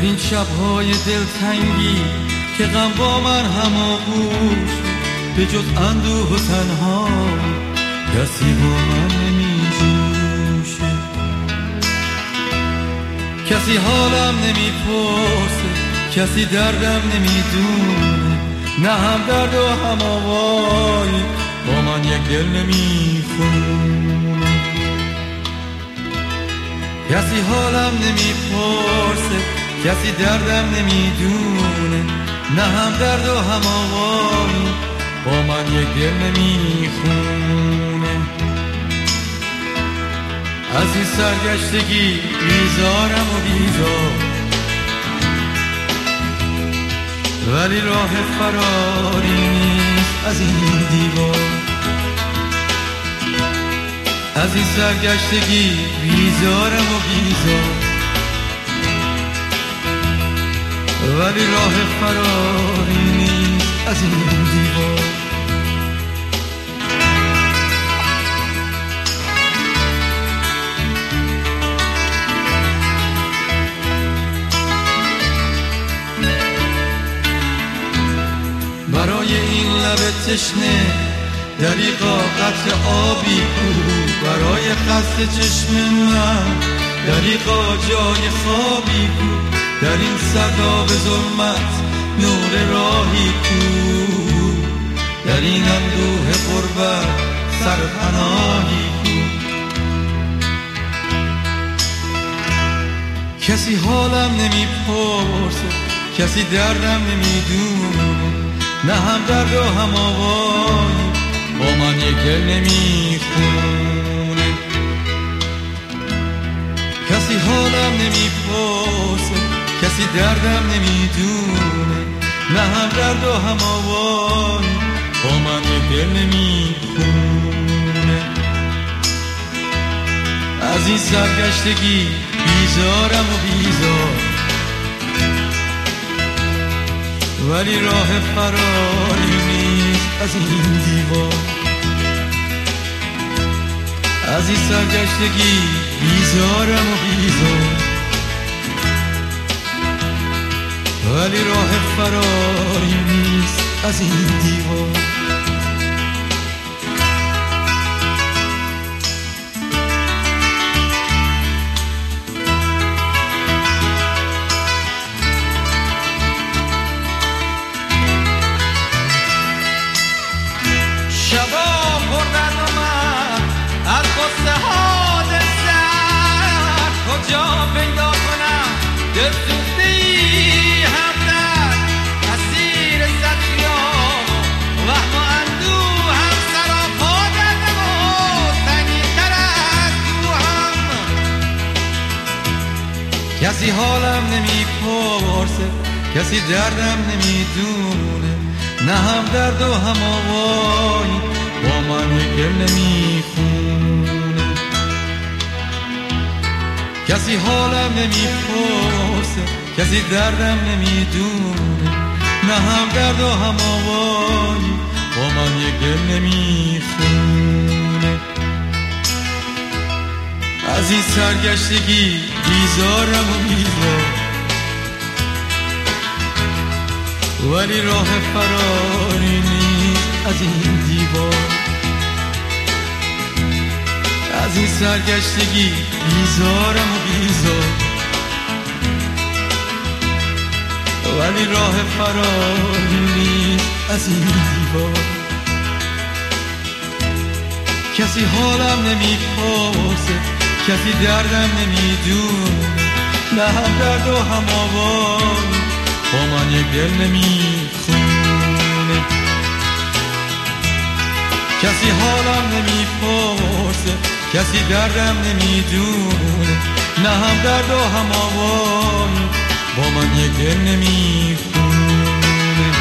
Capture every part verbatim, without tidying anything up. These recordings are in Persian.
این شب‌های دلتنگی که غم با من هماغوش، به جز اندوه و تنهایی کسی با من نمیجوشه. کسی حالم نمیپرسه، کسی دردم نمیدونه، نه هم درد و هم آوایی با من یک دل نمیخونه. کسی حالم نمیپرسه، کسی دردم نمیدونه، نه هم درد و هم آوایی با من یک دل نمیخونه. از این سرگشتگی بیزارم و بیزار، ولی راه فراری نیست از این دیوار. از این سرگشتگی بیزارم و بیزار، ولی راه فراری نیست از این دیوار. برای این لب تشنه دریغا قطر آبی بود، برای خسته چشم من دریغا جای خوابی بود، در این سرداب ظلمت نور راهی بود، در این اندوه غربت سرپناهی بود. کسی حالم نمیپرسه، کسی دردم نمیدونه، نه هم درد و هم آوایی با من یک دل نمیخونه. کسی حالم نمیپرسه، کسی دردم نمیدونه، نه هم درد و هم آوایی با من یک دل نمیخونه. از این سرگشتگی بیزارم و بیزار، ولی راه فراری نیست از این دیوار. از این سرگشتگی بیزارم و بیزار، ولی راه فراری نیست از این دیوار. کجا پیدا کنم دل سوخته ای همدرد، اسیر صد خیام و وهم و اندوه هم سراپا دردم و سنگین‌تر از کوهم. کسی حالم نمیپرسه، کسی دردم نمیدونه، نه هم درد و هم آوایی با من یک دل نمیخونه. کسی حالم نمیپرسه، کسی دردم نمیدونه، نه هم درد و هم آوایی با من یک دل نمیخونه. از این سرگشتگی بیزارم و بیزار، ولی راه فراری نیست از این دیوار. از این سرگشتگی بیزارم و بیزار، ولی راه فراری نیست از این دیوار. کسی حالم نمیپرسه، کسی دردم نمیدونه، نه هم درد و هم آوایی با من یک دل نمیخونه. کسی حالم نمیپرسه، کسی دردم نمیدونه، نه هم درد و هم آوایی با من یک دل نمیخونه.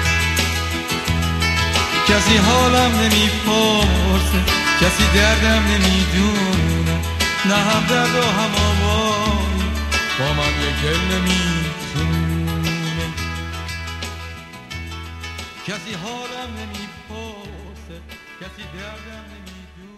کسی حالم نمیپرسه، کسی دردم نمیدونه، نه هم درد و هم آوایی با من یک دل نمیخونه. کسی حالم نمیپرسه، کسی دردم نمیدونه.